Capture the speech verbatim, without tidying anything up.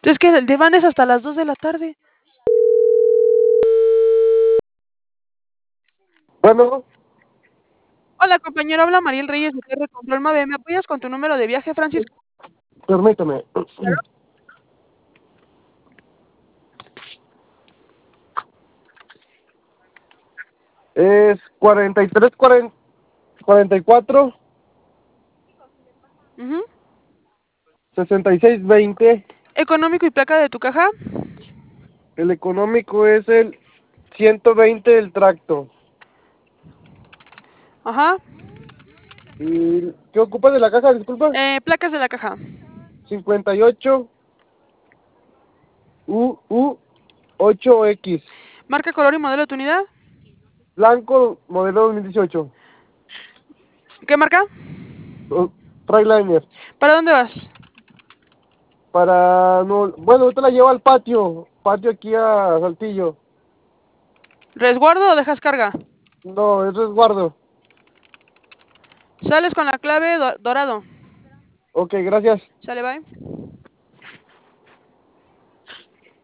Es que el de van es hasta las dos de la tarde. Bueno, Hola, compañero, habla Mariel Reyes de T R Control Mave. ¿Me apoyas con tu número de viaje, Francisco? permítame. Es cuarenta y tres, cuarenta y cuatro, Ujú. sesenta y seis, veinte. Económico y placa de tu caja. El económico es el ciento veinte el tracto. Ajá. ¿Y qué ocupa de la caja? Disculpa. Eh, placas de la caja. cincuenta y ocho U U ocho X. Marca, color y modelo de tu unidad. Blanco, modelo dos mil dieciocho. ¿Qué marca? Uh, Trailer. ¿Para dónde vas? Para... No, bueno, usted la lleva al patio. Patio aquí a Saltillo. ¿Resguardo o dejas carga? No, es resguardo. Sales con la clave do dorado. Ok, gracias. Sale, bye.